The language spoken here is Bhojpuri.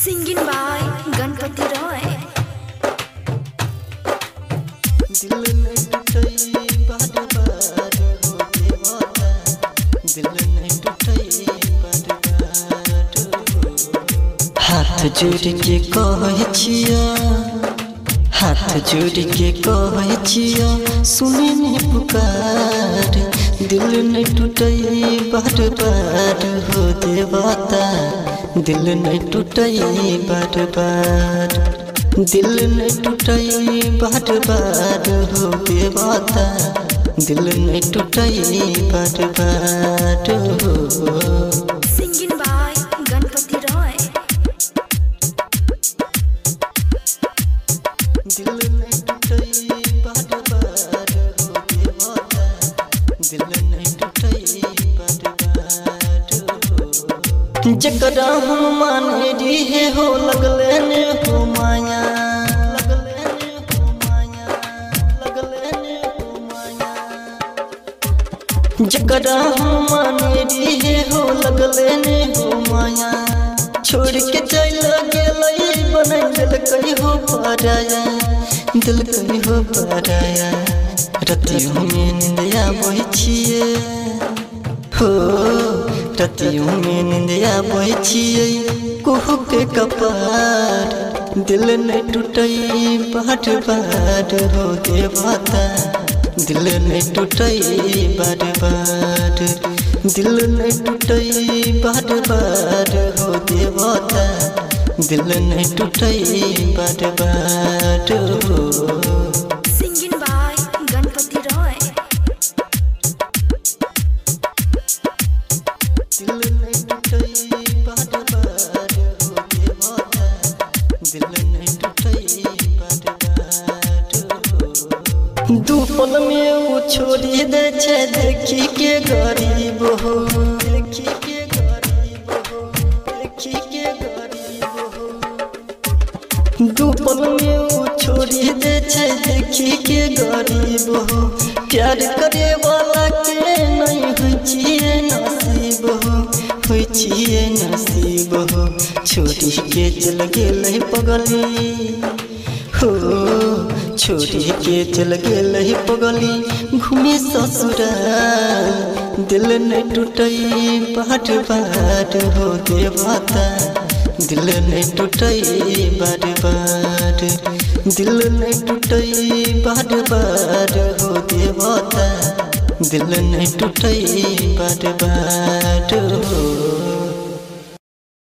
Singing by Ganpati Roy. हाथ जोड़ के कहै छिया, हाथ जोड़ के कहै छिया, सुने ने पुकार, दिल नहीं टूटे बार बार हो देवता, दिल नहीं टूटे बार बार, दिल नहीं टूटे बार बार हो देवता, दिल नहीं टूटे बार बार हो। Singing by Ganpati Roy. दिल नहीं टूटे बार बार हो देवता, दिल नहीं टूटे बार बार हो। जकरा हम माने रिहे हो लगले ने हो माया, लगले ने हो माया, लगले ने हो माया। जकरा हम माने रिहे हो लगले ने हो माया, छोड़ के चल गेलै बनै दिल कहीं हो पराया, दिल कहीं हो पराया। रतियों में निंदिया बहै छियै हो, रतियों में निंदिया बहै छियै, कुहू के कपार, दिल नहीं टूटे बार बार हो देवता, दिल नहीं टूटे बार बार, दिल नहीं टूटे बार बार हो देवता, दिल नहीं टूटे बार बार हो। Singing by Ganpati Roy. दिल नहीं टूटे बार बार हो देवता, दिल नहीं टूटे बार बार हो। दू पल में वो छोड़ी दे छे देखी के गरीब हो, देखी के गरीब हो, देखी के गरीब हो। दू पल में वो छोड़ी दे छे देखी के गरीब हो, प्यार करे वाला के नहीं होइ छिए नसीब हो, होइ छिए नसीब हो। छोड़ी के चल गेलै पगली हो, छोड़ी के चल गेलै पगली घूमे ससुराल, दिल नहीं टूटे बार बार हो देवता, दिल नहीं टूटे बार बार, दिल नहीं टूटे बार बार हो देवता, दिल नहीं टूटे बार बार हो।